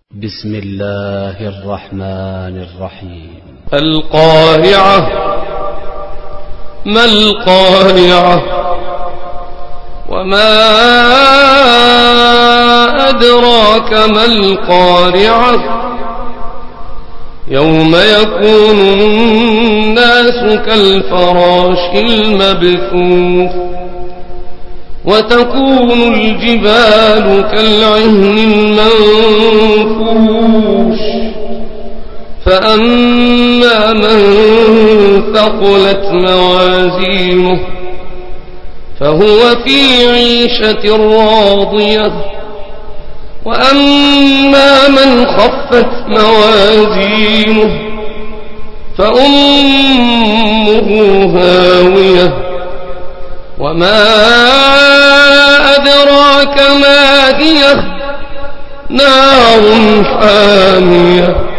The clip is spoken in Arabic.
بسم الله الرحمن الرحيم. القارعة. ما القارعة؟ وما أدراك ما القارعة؟ يوم يكون الناس كالفراش المبثوث وتكون الجبال كالعهن المنفوش فأما من ثقلت موازينه فهو في عيشة راضية وأما من خفت موازينه فأمه هاوية وما أدراك ما هي نار حامية